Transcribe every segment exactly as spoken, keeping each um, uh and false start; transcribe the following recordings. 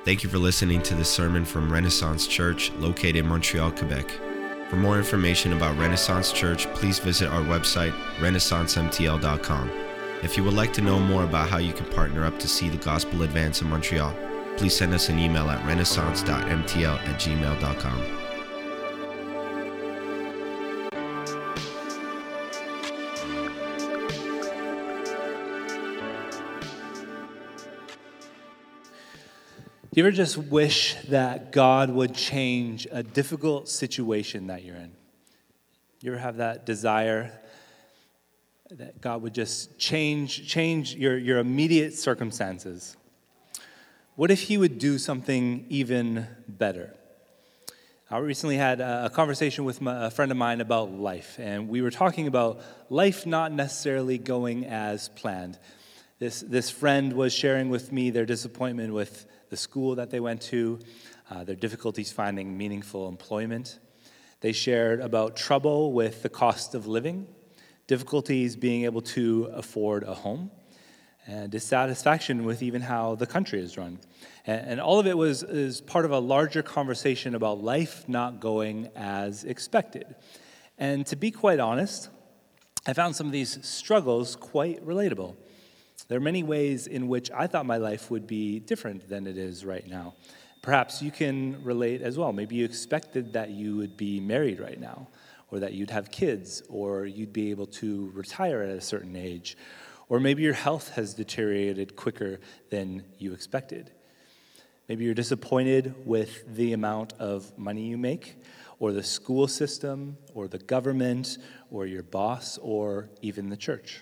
Thank you for listening to this sermon from Renaissance Church, located in Montreal, Quebec. For more information about Renaissance Church, please visit our website, renaissance m t l dot com. If you would like to know more about how you can partner up to see the gospel advance in Montreal, please send us an email at renaissance dot m t l at gmail dot com. Do you ever just wish that God would change a difficult situation that you're in? You ever have that desire that God would just change change your, your immediate circumstances? What if he would do something even better? I recently had a conversation with my, a friend of mine about life, and we were talking about life not necessarily going as planned. This, this friend was sharing with me their disappointment with the school that they went to, uh, their difficulties finding meaningful employment. They shared about trouble with the cost of living, difficulties being able to afford a home, and dissatisfaction with even how the country is run. And, and all of it was is part of a larger conversation about life not going as expected. And to be quite honest, I found some of these struggles quite relatable. There are many ways in which I thought my life would be different than it is right now. Perhaps you can relate as well. Maybe you expected that you would be married right now, or that you'd have kids, or you'd be able to retire at a certain age, or maybe your health has deteriorated quicker than you expected. Maybe you're disappointed with the amount of money you make, or the school system, or the government, or your boss, or even the church.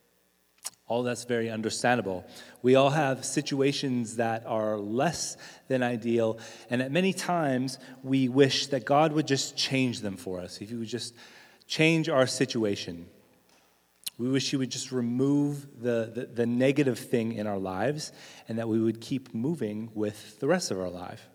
All that's very understandable. We all have situations that are less than ideal, and at many times we wish that God would just change them for us. If he would just change our situation. We wish he would just remove the, the, the negative thing in our lives, and that we would keep moving with the rest of our life.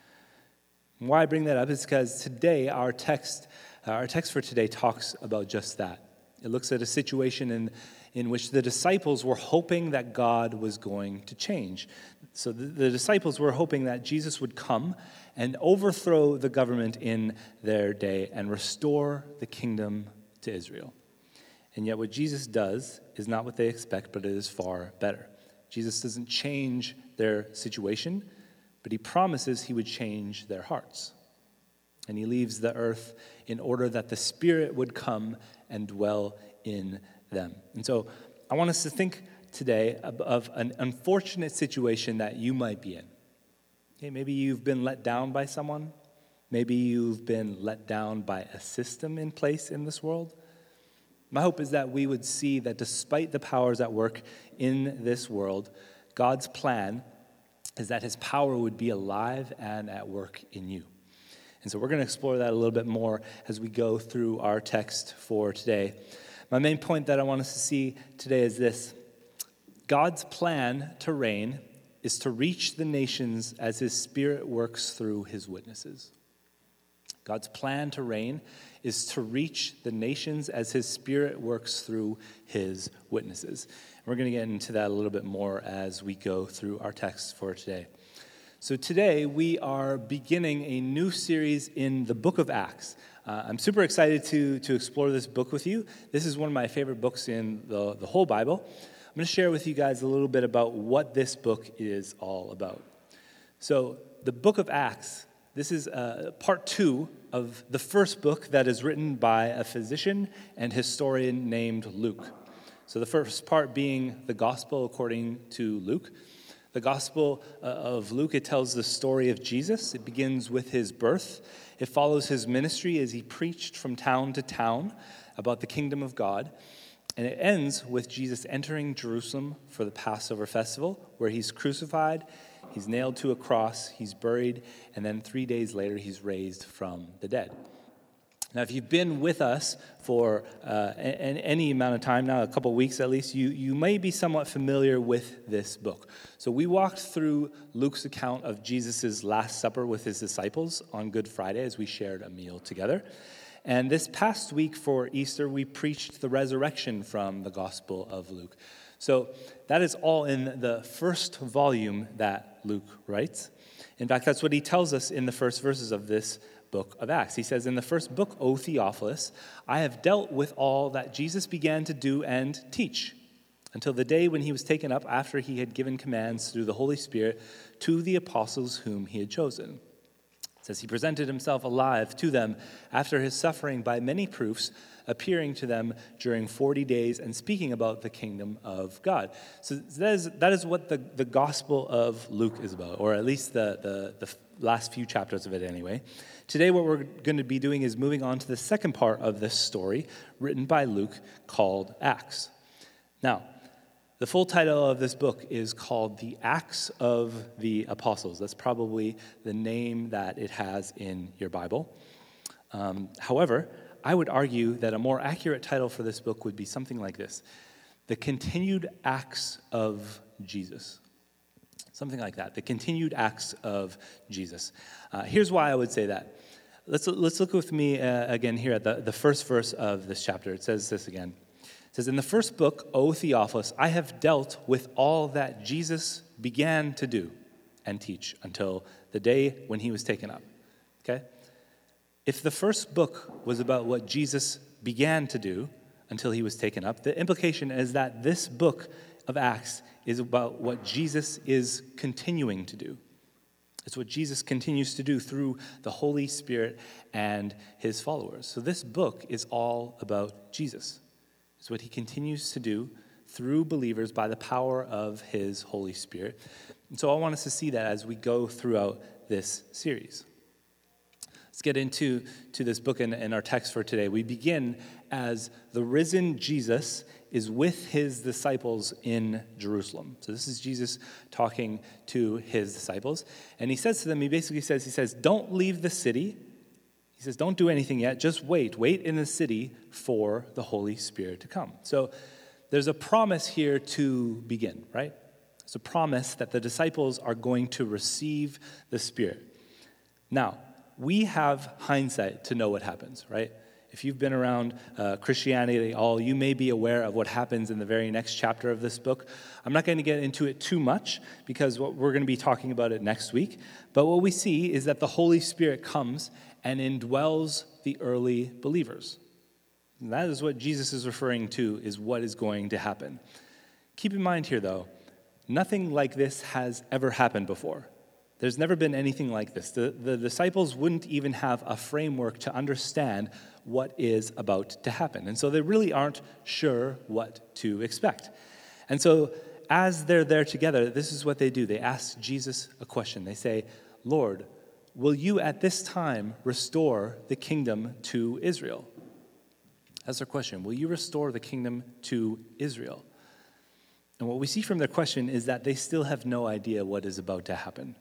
And why I bring that up is because today our text, uh, our text for today talks about just that. It looks at a situation in in which the disciples were hoping that God was going to change. So the, the disciples were hoping that Jesus would come and overthrow the government in their day and restore the kingdom to Israel. And yet what Jesus does is not what they expect, but it is far better. Jesus doesn't change their situation, but he promises he would change their hearts. And he leaves the earth in order that the Spirit would come and dwell in them. And so I want us to think today of, of an unfortunate situation that you might be in. Okay, maybe you've been let down by someone. Maybe you've been let down by a system in place in this world. My hope is that we would see that despite the powers at work in this world, God's plan is that his power would be alive and at work in you. And so we're going to explore that a little bit more as we go through our text for today. My main point that I want us to see today is this. God's plan to reign is to reach the nations as his Spirit works through his witnesses. God's plan to reign is to reach the nations as his Spirit works through his witnesses. We're going to get into that a little bit more as we go through our text for today. So today we are beginning a new series in the book of Acts. Uh, I'm super excited to, to explore this book with you. This is one of my favorite books in the, the whole Bible. I'm going to share with you guys a little bit about what this book is all about. So the book of Acts, this is uh, part two of the first book that is written by a physician and historian named Luke. So the first part being the gospel according to Luke. The Gospel of Luke, it tells the story of Jesus. It begins with his birth. It follows his ministry as he preached from town to town about the kingdom of God. And it ends with Jesus entering Jerusalem for the Passover festival, where he's crucified, he's nailed to a cross, he's buried, and then three days later he's raised from the dead. Now, if you've been with us for uh, any amount of time now, a couple weeks at least, you, you may be somewhat familiar with this book. So we walked through Luke's account of Jesus' Last Supper with his disciples on Good Friday as we shared a meal together. And this past week for Easter, we preached the resurrection from the Gospel of Luke. So that is all in the first volume that Luke writes. In fact, that's what he tells us in the first verses of this book of Acts. He says, in the first book, O Theophilus, I have dealt with all that Jesus began to do and teach until the day when he was taken up after he had given commands through the Holy Spirit to the apostles whom he had chosen. It says he presented himself alive to them after his suffering by many proofs, appearing to them during forty days and speaking about the kingdom of God. So that is, that is what the, the Gospel of Luke is about, or at least the, the, the last few chapters of it anyway. Today what we're going to be doing is moving on to the second part of this story written by Luke called Acts. Now, the full title of this book is called The Acts of the Apostles. That's probably the name that it has in your Bible. Um, however, I would argue that a more accurate title for this book would be something like this: The Continued Acts of Jesus. Something like that, The Continued Acts of Jesus. Uh, here's why I would say that. Let's, let's look with me uh, again here at the, the first verse of this chapter. It says this again. It says, in the first book, O Theophilus, I have dealt with all that Jesus began to do and teach until the day when he was taken up. Okay? If the first book was about what Jesus began to do until he was taken up, the implication is that this book of Acts is about what Jesus is continuing to do. It's what Jesus continues to do through the Holy Spirit and his followers. So this book is all about Jesus. It's what he continues to do through believers by the power of his Holy Spirit. And so I want us to see that as we go throughout this series. Let's get into to this book and, and our text for today. We begin as the risen Jesus is with his disciples in Jerusalem. So this is Jesus talking to his disciples. And he says to them, he basically says, he says, don't leave the city. He says, don't do anything yet, just wait. Wait in the city for the Holy Spirit to come. So there's a promise here to begin, right? It's a promise that the disciples are going to receive the Spirit. Now, we have hindsight to know what happens, right? If you've been around uh, Christianity at all, you may be aware of what happens in the very next chapter of this book. I'm not going to get into it too much because what we're going to be talking about it next week. But what we see is that the Holy Spirit comes and indwells the early believers. And that is what Jesus is referring to, is what is going to happen. Keep in mind here, though, nothing like this has ever happened before. There's never been anything like this. The, the disciples wouldn't even have a framework to understand what is about to happen. And so they really aren't sure what to expect. And so as they're there together, this is what they do. They ask Jesus a question. They say, Lord, will you at this time restore the kingdom to Israel? That's their question. Will you restore the kingdom to Israel? And what we see from their question is that they still have no idea what is about to happen.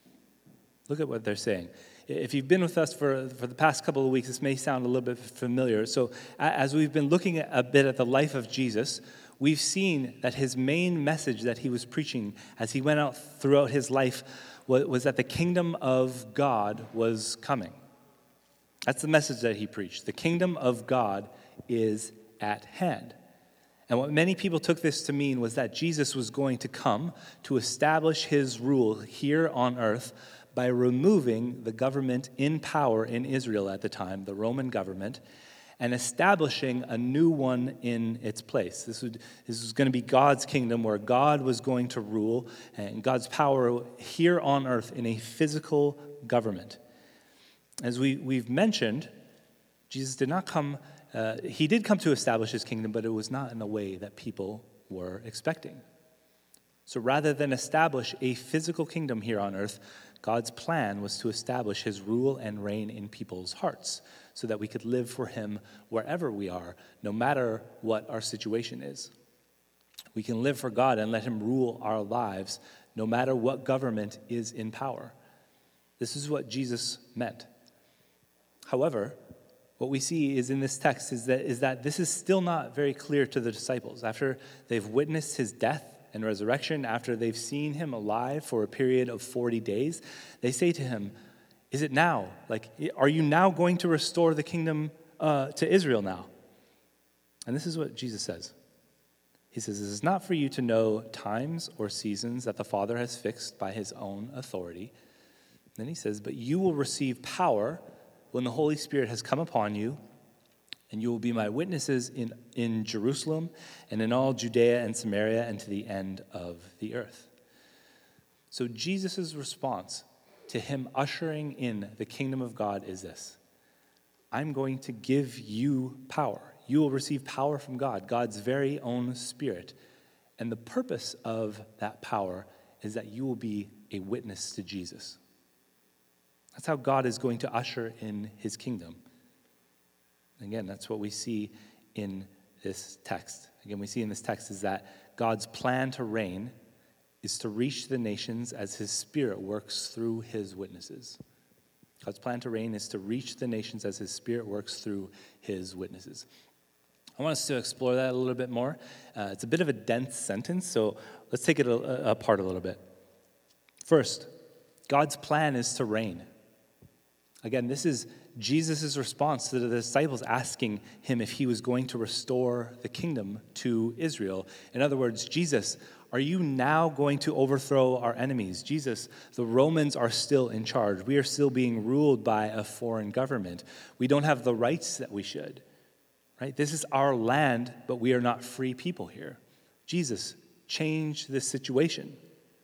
Look at what they're saying. If you've been with us for, for the past couple of weeks, this may sound a little bit familiar. So as we've been looking a bit at the life of Jesus, we've seen that his main message that he was preaching as he went out throughout his life was, was that the kingdom of God was coming. That's the message that he preached. The kingdom of God is at hand. And what many people took this to mean was that Jesus was going to come to establish his rule here on earth by removing the government in power in Israel at the time, the Roman government, and establishing a new one in its place. This, would, this was going to be God's kingdom where God was going to rule, and God's power here on earth in a physical government. As we, we've mentioned, Jesus did not come, uh, he did come to establish his kingdom, but it was not in the way that people were expecting. So rather than establish a physical kingdom here on earth, God's plan was to establish his rule and reign in people's hearts so that we could live for him wherever we are, no matter what our situation is. We can live for God and let him rule our lives no matter what government is in power. This is what Jesus meant. However, what we see is in this text is that, is that this is still not very clear to the disciples. After they've witnessed his death and resurrection, after they've seen him alive for a period of forty days, they say to him, is it now? Like, are you now going to restore the kingdom uh, to Israel now? And this is what Jesus says. He says, "It is not for you to know times or seasons that the Father has fixed by his own authority." Then he says, "But you will receive power when the Holy Spirit has come upon you, and you will be my witnesses in, in Jerusalem and in all Judea and Samaria and to the end of the earth." So Jesus' response to him ushering in the kingdom of God is this: I'm going to give you power. You will receive power from God, God's very own Spirit. And the purpose of that power is that you will be a witness to Jesus. That's how God is going to usher in his kingdom. Again, that's what we see in this text. Again, we see in this text is that God's plan to reign is to reach the nations as his Spirit works through his witnesses. God's plan to reign is to reach the nations as his Spirit works through his witnesses. I want us to explore that a little bit more. Uh, it's a bit of a dense sentence, so let's take it a, a, apart a little bit. First, God's plan is to reign. Again, this is Jesus' response to the disciples asking him if he was going to restore the kingdom to Israel. In other words, Jesus, are you now going to overthrow our enemies? Jesus, the Romans are still in charge. We are still being ruled by a foreign government. We don't have the rights that we should. Right? This is our land, but we are not free people here. Jesus, change this situation.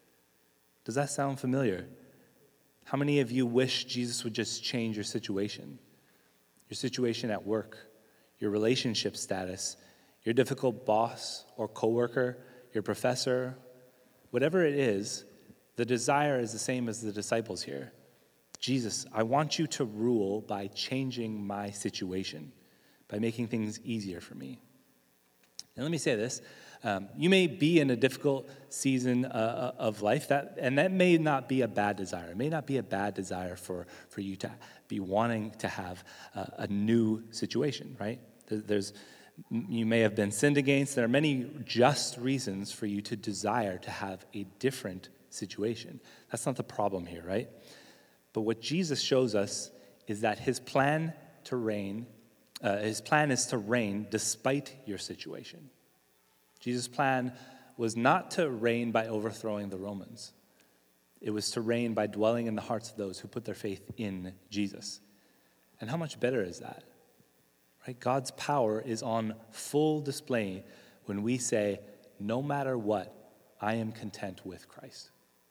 Does that sound familiar? How many of you wish Jesus would just change your situation? Your situation at work, your relationship status, your difficult boss or coworker, your professor, whatever it is, the desire is the same as the disciples here. Jesus, I want you to rule by changing my situation, by making things easier for me. And let me say this. Um, you may be in a difficult season uh, of life, that, and that may not be a bad desire. It may not be a bad desire for, for you to be wanting to have uh, a new situation, right? There's, you may have been sinned against. There are many just reasons for you to desire to have a different situation. That's not the problem here, right? But what Jesus shows us is that his plan to reign Uh, his plan is to reign despite your situation. Jesus' plan was not to reign by overthrowing the Romans. It was to reign by dwelling in the hearts of those who put their faith in Jesus. And how much better is that? Right? God's power is on full display when we say, no matter what, I am content with Christ.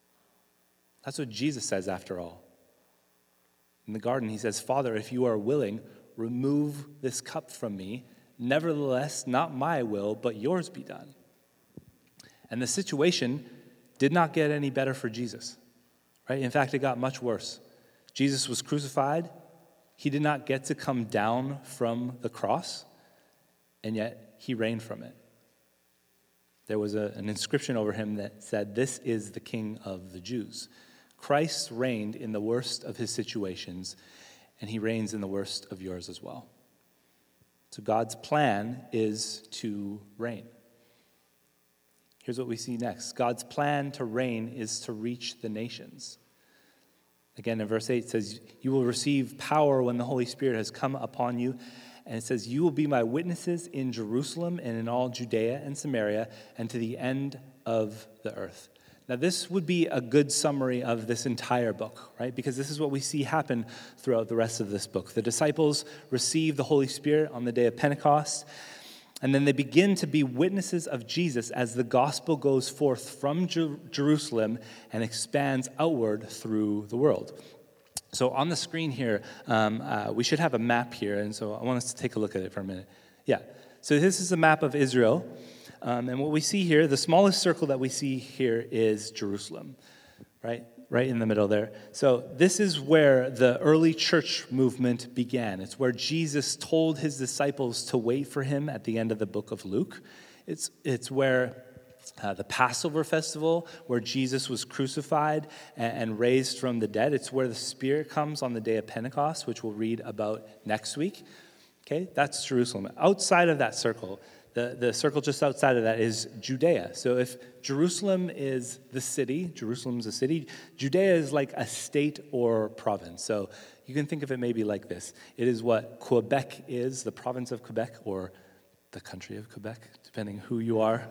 That's what Jesus says after all. In the garden, he says, Father, if you are willing, remove this cup from me. Nevertheless, not my will, but yours be done. And the situation did not get any better for Jesus, right? In fact, it got much worse. Jesus was crucified. He did not get to come down from the cross, and yet he reigned from it. There was a, an inscription over him that said, "This is the King of the Jews." Christ reigned in the worst of his situations, and he reigns in the worst of yours as well. So God's plan is to reign. Here's what we see next. God's plan to reign is to reach the nations. Again, in verse eight, it says, you will receive power when the Holy Spirit has come upon you. And it says, you will be my witnesses in Jerusalem and in all Judea and Samaria and to the end of the earth. Now, this would be a good summary of this entire book, right? Because this is what we see happen throughout the rest of this book. The disciples receive the Holy Spirit on the day of Pentecost, and then they begin to be witnesses of Jesus as the gospel goes forth from Jer- Jerusalem and expands outward through the world. So on the screen here, um, uh, we should have a map here, and so I want us to take a look at it for a minute. Yeah, so this is a map of Israel. Um, and what we see here, the smallest circle that we see here is Jerusalem, right? Right in the middle there. So this is where the early church movement began. It's where Jesus told his disciples to wait for him at the end of the book of Luke. It's, it's where uh, the Passover festival, where Jesus was crucified and, and raised from the dead. It's where the Spirit comes on the day of Pentecost, which we'll read about next week. Okay, that's Jerusalem. Outside of that circle, The, the circle just outside of that is Judea. So if Jerusalem is the city, Jerusalem's a city, Judea is like a state or province. So you can think of it maybe like this. It is what Quebec is, the province of Quebec, or the country of Quebec, depending who you are.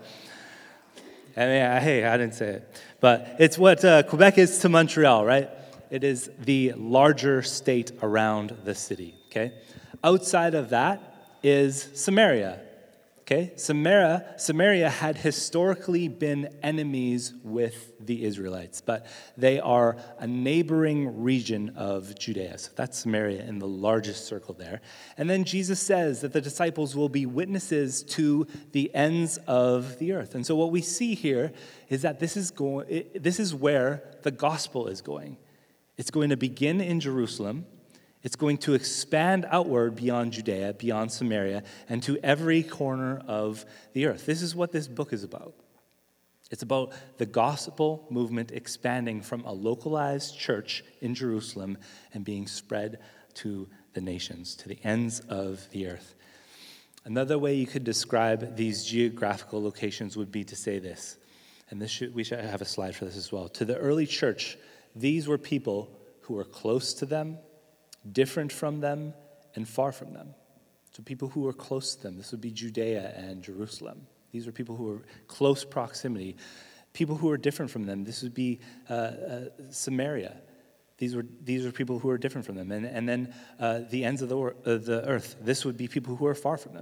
I mean, I- hey, I didn't say it. But it's what uh, Quebec is to Montreal, right? It is the larger state around the city, okay? Outside of that is Samaria, okay? Samaria, Samaria had historically been enemies with the Israelites, but they are a neighboring region of Judea. So that's Samaria in the largest circle there. And then Jesus says that the disciples will be witnesses to the ends of the earth. And so what we see here is that this is going, this is where the gospel is going. It's going to begin in Jerusalem. It's going to expand outward beyond Judea, beyond Samaria, and to every corner of the earth. This is what this book is about. It's about the gospel movement expanding from a localized church in Jerusalem and being spread to the nations, to the ends of the earth. Another way you could describe these geographical locations would be to say this, and this should, we should have a slide for this as well. To the early church, these were people who were close to them, different from them, and far from them. So people who were close to them, this would be Judea and Jerusalem. These were people who were close proximity. People who were different from them, this would be uh, uh, Samaria. These were these were people who were different from them. And, and then uh, the ends of the, or, uh, the earth, this would be people who are far from them.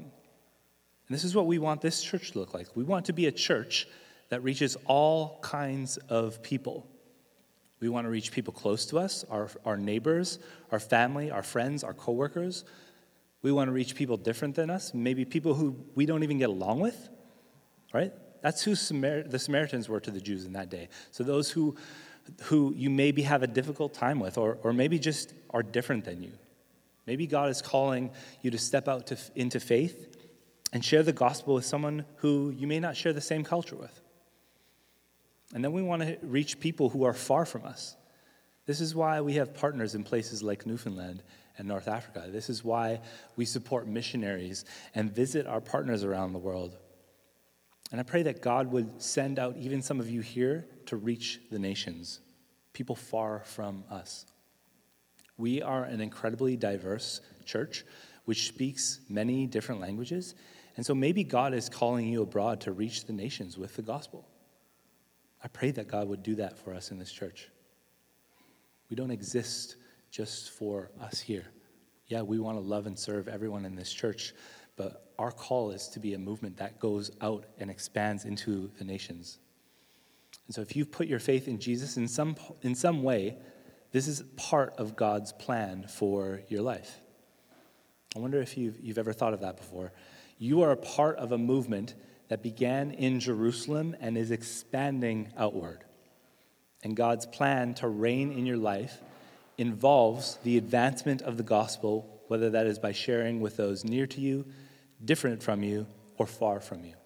And this is what we want this church to look like. We want to be a church that reaches all kinds of people. We want to reach people close to us, our, our neighbors, our family, our friends, our coworkers. We want to reach people different than us, maybe people who we don't even get along with, right? That's who Samar- the Samaritans were to the Jews in that day. So those who who you maybe have a difficult time with, or, or maybe just are different than you. Maybe God is calling you to step out to, into faith and share the gospel with someone who you may not share the same culture with. And then we want to reach people who are far from us. This is why we have partners in places like Newfoundland and North Africa. This is why we support missionaries and visit our partners around the world. And I pray that God would send out even some of you here to reach the nations, people far from us. We are an incredibly diverse church which speaks many different languages. And so maybe God is calling you abroad to reach the nations with the gospel. I pray that God would do that for us in this church. We don't exist just for us here. Yeah, we want to love and serve everyone in this church, but our call is to be a movement that goes out and expands into the nations. And so if you've put your faith in Jesus in some in some way, this is part of God's plan for your life. I wonder if you've, you've ever thought of that before. You are a part of a movement that began in Jerusalem and is expanding outward. And God's plan to reign in your life involves the advancement of the gospel, whether that is by sharing with those near to you, different from you, or far from you.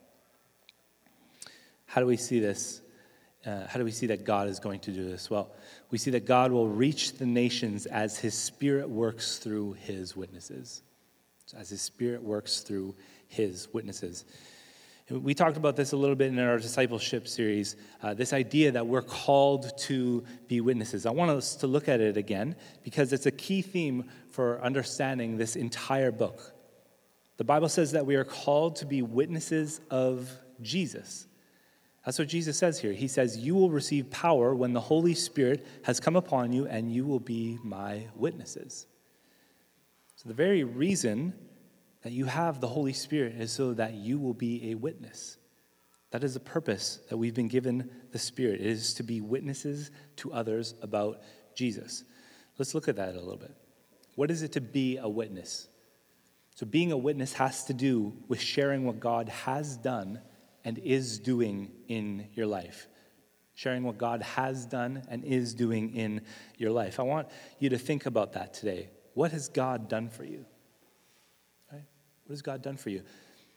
How do we see this? Uh, how do we see that God is going to do this? Well, we see that God will reach the nations as his Spirit works through his witnesses. So as his Spirit works through his witnesses. We talked about this a little bit in our discipleship series, uh, this idea that we're called to be witnesses. I want us to look at it again because it's a key theme for understanding this entire book. The Bible says that we are called to be witnesses of Jesus. That's what Jesus says here. He says, you will receive power when the Holy Spirit has come upon you, and you will be my witnesses. So the very reason that you have the Holy Spirit is so that you will be a witness. That is the purpose that we've been given the Spirit. It is to be witnesses to others about Jesus. Let's look at that a little bit. What is it to be a witness? So being a witness has to do with sharing what God has done and is doing in your life. Sharing what God has done and is doing in your life. I want you to think about that today. What has God done for you? Right? What has God done for you?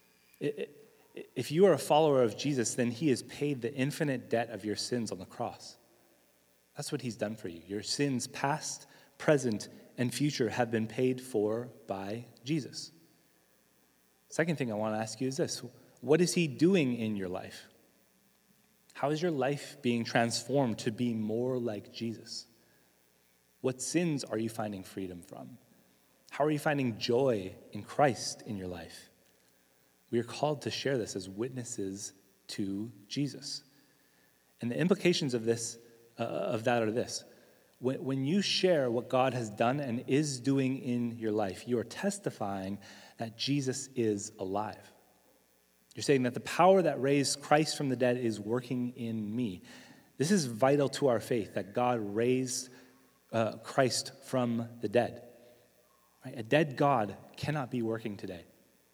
If you are a follower of Jesus, then he has paid the infinite debt of your sins on the cross. That's what he's done for you. Your sins, past, present, and future, have been paid for by Jesus. Second thing I want to ask you is this. What is he doing in your life? How is your life being transformed to be more like Jesus? What sins are you finding freedom from? How are you finding joy in Christ in your life? We are called to share this as witnesses to Jesus. And the implications of this, uh, of that are this. When, when you share what God has done and is doing in your life, you are testifying that Jesus is alive. You're saying that the power that raised Christ from the dead is working in me. This is vital to our faith, that God raised uh, Christ from the dead. Right? A dead God cannot be working today.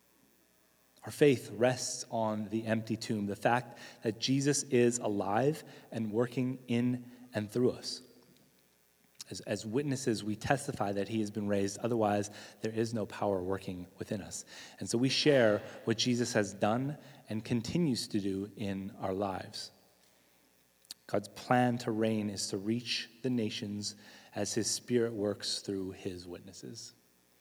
Our faith rests on the empty tomb, the fact that Jesus is alive and working in and through us. As, as witnesses, we testify that he has been raised. Otherwise, there is no power working within us. And so we share what Jesus has done and continues to do in our lives. God's plan to reign is to reach the nations as his Spirit works through his witnesses.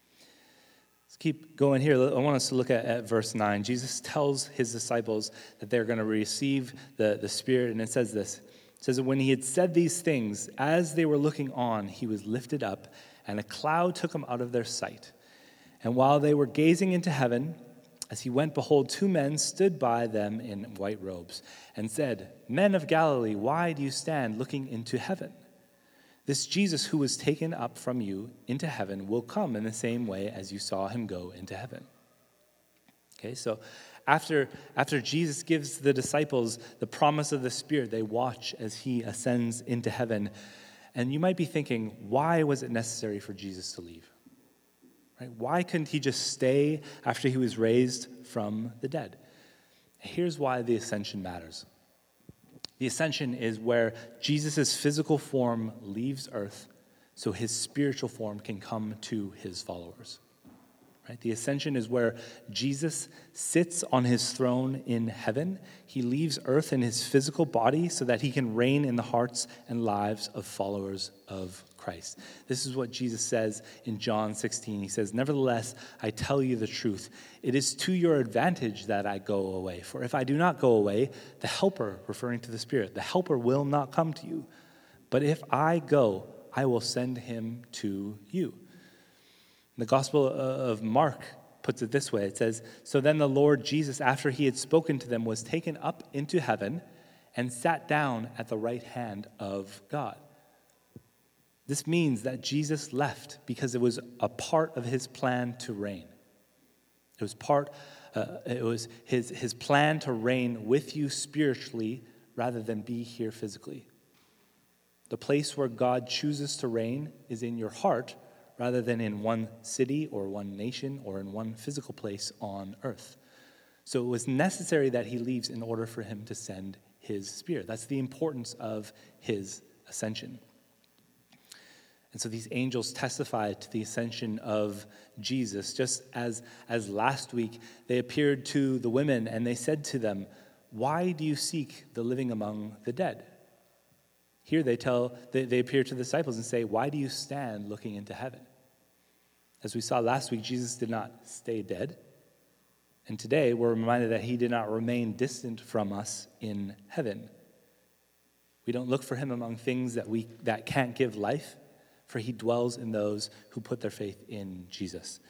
Let's keep going here. I want us to look at, at verse nine. Jesus tells his disciples that they're going to receive the, the Spirit, and it says this. It says that when he had said these things, as they were looking on, he was lifted up, and a cloud took him out of their sight. And while they were gazing into heaven, as he went, behold, two men stood by them in white robes, and said, Men of Galilee, why do you stand looking into heaven? This Jesus who was taken up from you into heaven will come in the same way as you saw him go into heaven. Okay, so after, after Jesus gives the disciples the promise of the Spirit, they watch as he ascends into heaven. And you might be thinking, why was it necessary for Jesus to leave? Right? Why couldn't he just stay after he was raised from the dead? Here's why the ascension matters. The ascension is where Jesus' physical form leaves earth so his spiritual form can come to his followers. Right? The ascension is where Jesus sits on his throne in heaven. He leaves earth in his physical body so that he can reign in the hearts and lives of followers of Christ. This is what Jesus says in John sixteen. He says, Nevertheless, I tell you the truth. It is to your advantage that I go away. For if I do not go away, the Helper, referring to the Spirit, the Helper will not come to you. But if I go, I will send him to you. The Gospel of Mark puts it this way. It says, So then the Lord Jesus, after he had spoken to them, was taken up into heaven and sat down at the right hand of God. This means that Jesus left because it was a part of his plan to reign. It was part, uh, it was his, his plan to reign with you spiritually rather than be here physically. The place where God chooses to reign is in your heart rather than in one city or one nation or in one physical place on earth. So it was necessary that he leaves in order for him to send his Spirit. That's the importance of his ascension. And so these angels testify to the ascension of Jesus. Just as, as last week, they appeared to the women and they said to them, Why do you seek the living among the dead? Here they tell, they, they appear to the disciples and say, Why do you stand looking into heaven? As we saw last week, Jesus did not stay dead. And today we're reminded that he did not remain distant from us in heaven. We don't look for him among things that we that can't give life, for he dwells in those who put their faith in Jesus.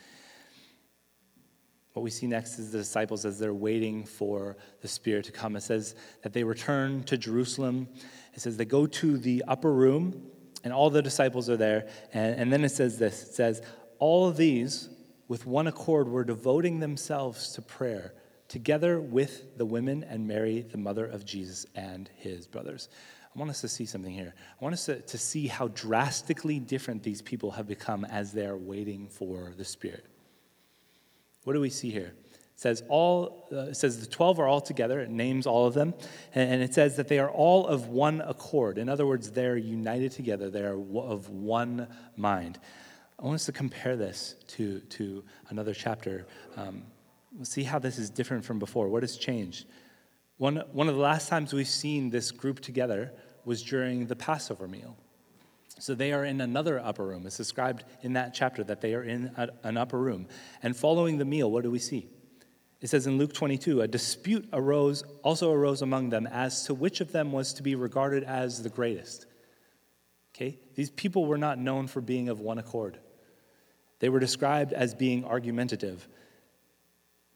What we see next is the disciples as they're waiting for the Spirit to come. It says that they return to Jerusalem. It says they go to the upper room, and all the disciples are there. And, and then it says this. It says, all of these, with one accord, were devoting themselves to prayer, together with the women and Mary, the mother of Jesus, and his brothers. I want us to see something here. I want us to, to see how drastically different these people have become as they're waiting for the Spirit. What do we see here? It says all. Uh, it says the twelve are all together. It names all of them, and, and it says that they are all of one accord. In other words, they're united together. They are of one mind. I want us to compare this to to another chapter. Um, we'll see how this is different from before. What has changed? One, one of the last times we've seen this group together was during the Passover meal. So they are in another upper room. It's described in that chapter that they are in a, an upper room. And following the meal, what do we see? It says in Luke twenty-two, a dispute arose, also arose among them as to which of them was to be regarded as the greatest. Okay? These people were not known for being of one accord. They were described as being argumentative.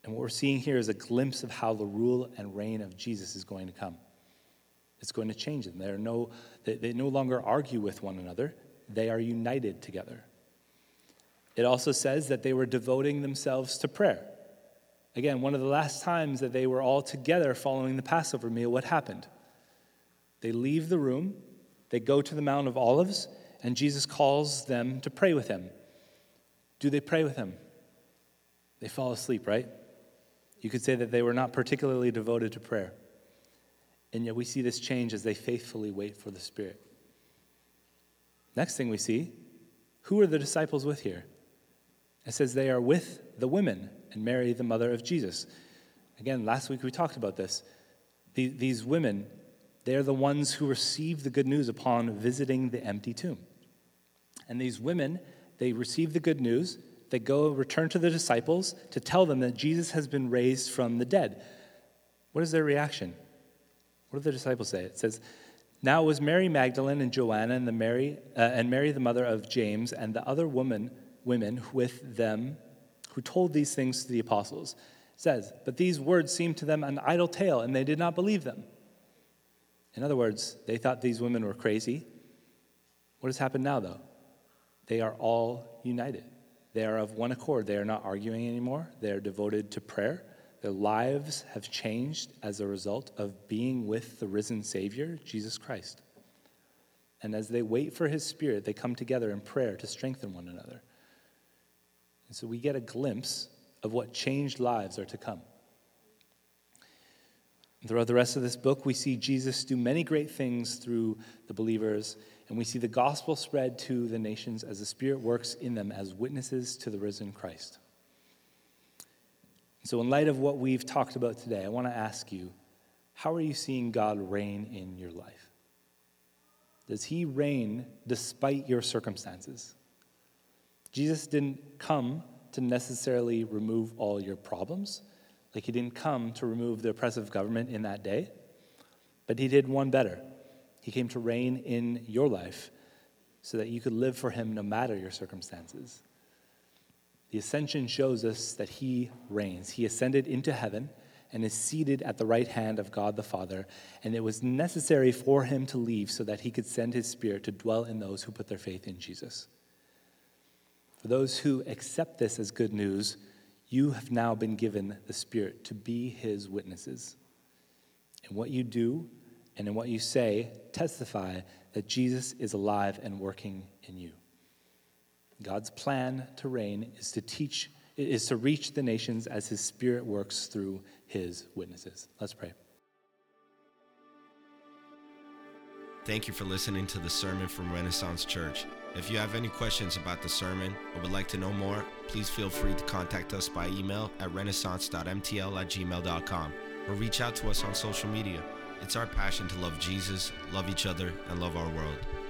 And what we're seeing here is a glimpse of how the rule and reign of Jesus is going to come. It's going to change them. They're no, they, they no longer argue with one another. They are united together. It also says that they were devoting themselves to prayer. Again, one of the last times that they were all together following the Passover meal, what happened? They leave the room, they go to the Mount of Olives, and Jesus calls them to pray with him. Do they pray with him? They fall asleep, right? You could say that they were not particularly devoted to prayer. And yet we see this change as they faithfully wait for the Spirit. Next thing we see, who are the disciples with here? It says they are with the women and Mary, the mother of Jesus. Again, last week we talked about this. These women, they are the ones who received the good news upon visiting the empty tomb. And these women, they receive the good news. They go return to the disciples to tell them that Jesus has been raised from the dead. What is their reaction? What do the disciples say? It says, now it was Mary Magdalene and Joanna and the Mary uh, and Mary the mother of James and the other woman women with them who told these things to the apostles. It says, but these words seemed to them an idle tale, and they did not believe them. In other words, they thought these women were crazy. What has happened now, though? They are all united. They are of one accord. They are not arguing anymore. They are devoted to prayer. Their lives have changed as a result of being with the risen Savior, Jesus Christ. And as they wait for his Spirit, they come together in prayer to strengthen one another. And so we get a glimpse of what changed lives are to come. Throughout the rest of this book, we see Jesus do many great things through the believers, and we see the gospel spread to the nations as the Spirit works in them as witnesses to the risen Christ. So in light of what we've talked about today, I want to ask you, how are you seeing God reign in your life? Does he reign despite your circumstances? Jesus didn't come to necessarily remove all your problems. Like he didn't come to remove the oppressive government in that day, but he did one better. He came to reign in your life so that you could live for him no matter your circumstances. The ascension shows us that he reigns. He ascended into heaven and is seated at the right hand of God the Father, and it was necessary for him to leave so that he could send his Spirit to dwell in those who put their faith in Jesus. For those who accept this as good news, you have now been given the Spirit to be his witnesses. In what you do and in what you say, testify that Jesus is alive and working in you. God's plan to reign is to teach, is to reach the nations as his Spirit works through his witnesses. Let's pray. Thank you for listening to the sermon from Renaissance Church. If you have any questions about the sermon or would like to know more, please feel free to contact us by email at renaissance dot m t l at gmail dot com or reach out to us on social media. It's our passion to love Jesus, love each other, and love our world.